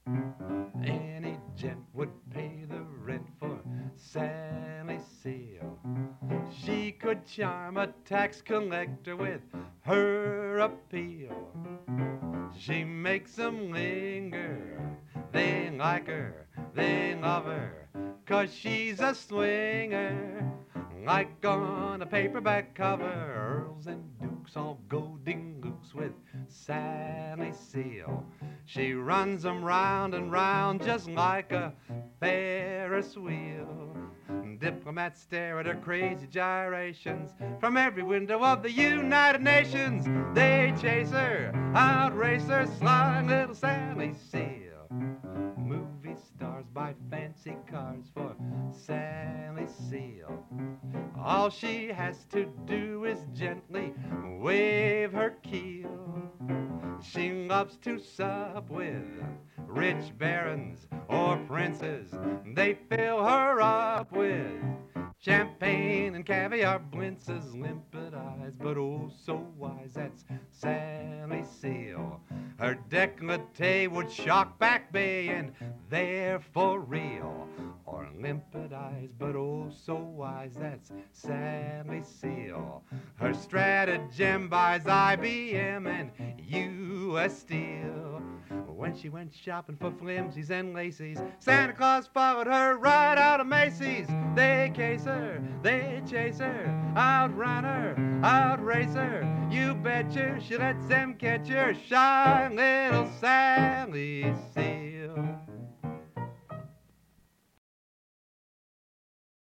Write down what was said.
Any gent would pay the rent for Sally Seal. She could charm a tax collector with her appeal. She makes 'em linger. They like her, they love her, 'cause she's a swinger. Like on a paperback cover, earls and dukes all go ding-dukes with Sally Seal. She runs 'em round and round just like a Ferris wheel. Diplomats stare at her crazy gyrations from every window of the United Nations. They chase her, outrace her, sly little Sally Seal. Movie stars buy fancy cars for Sally Seal. All she has to do is gently wave her keel. She loves to sup with rich barons or princes. They fill her up with champagne and caviar blintzes, limpid eyes, but oh so wise. That's Sally Seal. Her décolleté would shock Back Bay, and they're for real. Or limpid eyes, but oh so wise. That's Sally Seal. Her stratagem buys IBM and U.S. Steel. When she went shopping for flimsies and laces, Santa Claus followed her right out of Macy's. They case her, they chase her, outrun her, outrace her. You betcha she lets them catch her, shy little Sally Seal.